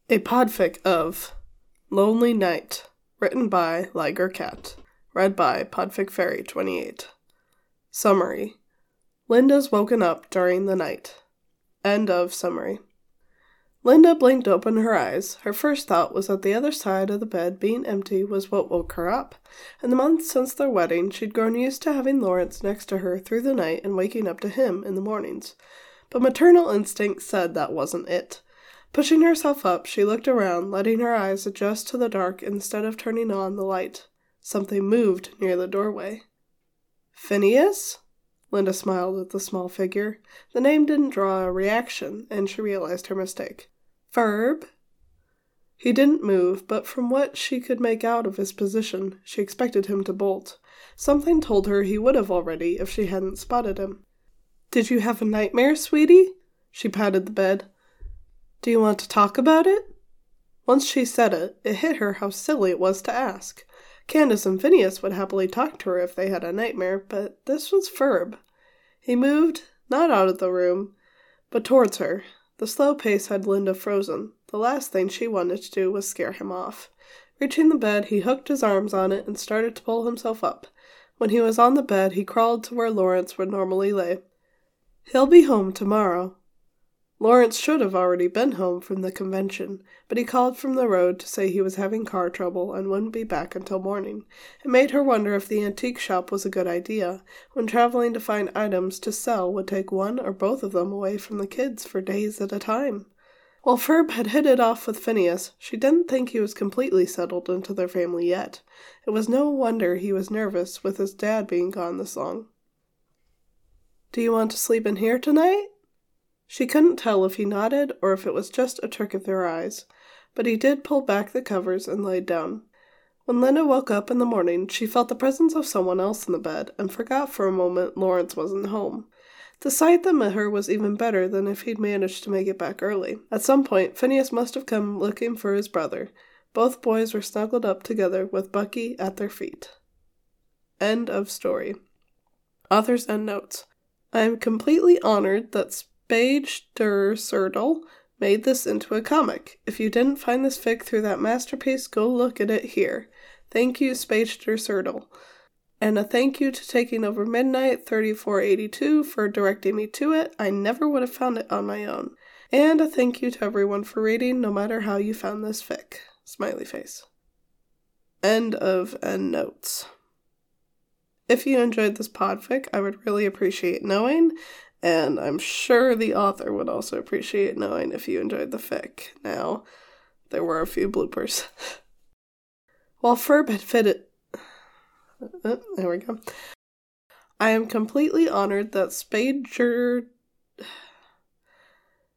A podfic of Lonely Night, written by Liger Cat, read by Podfic Fairy 28. Summary: Linda's woken up during the night. End of summary. Linda blinked open her eyes. Her first thought was that the other side of the bed being empty was what woke her up. In the months since their wedding, she'd grown used to having Lawrence next to her through the night and waking up to him in the mornings. But maternal instinct said that wasn't it. Pushing herself up, she looked around, letting her eyes adjust to the dark instead of turning on the light. Something moved near the doorway. Phineas? Linda smiled at the small figure. The name didn't draw a reaction, and she realized her mistake. Ferb? He didn't move, but from what she could make out of his position, she expected him to bolt. Something told her he would have already if she hadn't spotted him. Did you have a nightmare, sweetie? She patted the bed. Do you want to talk about it? Once she said it, it hit her how silly it was to ask. Candace and Phineas would happily talk to her if they had a nightmare, but this was Ferb. He moved, not out of the room, but towards her. The slow pace had Linda frozen. The last thing she wanted to do was scare him off. Reaching the bed, he hooked his arms on it and started to pull himself up. When he was on the bed, he crawled to where Lawrence would normally lay. He'll be home tomorrow. Lawrence should have already been home from the convention, but he called from the road to say he was having car trouble and wouldn't be back until morning. It made her wonder if the antique shop was a good idea, when traveling to find items to sell would take one or both of them away from the kids for days at a time. While Ferb had hit it off with Phineas, she didn't think he was completely settled into their family yet. It was no wonder he was nervous with his dad being gone this long. Do you want to sleep in here tonight? She couldn't tell if he nodded or if it was just a trick of their eyes, but he did pull back the covers and laid down. When Linda woke up in the morning, she felt the presence of someone else in the bed and forgot for a moment Lawrence wasn't home. The sight that met her was even better than if he'd managed to make it back early. At some point, Phineas must have come looking for his brother. Both boys were snuggled up together with Bucky at their feet. End of story. Author's endnotes. I am completely honored that Spage der Serdal made this into a comic. If you didn't find this fic through that masterpiece, go look at it here. Thank you, Spage der Serdal. And a thank you to Taking Over Midnight 3482 for directing me to it. I never would have found it on my own. And a thank you to everyone for reading, no matter how you found this fic. Smiley face. End of endnotes. If you enjoyed this podfic, I would really appreciate knowing, and I'm sure the author would also appreciate knowing if you enjoyed the fic. Now, there were a few bloopers. While Ferb had fitted... there we go. I am completely honored that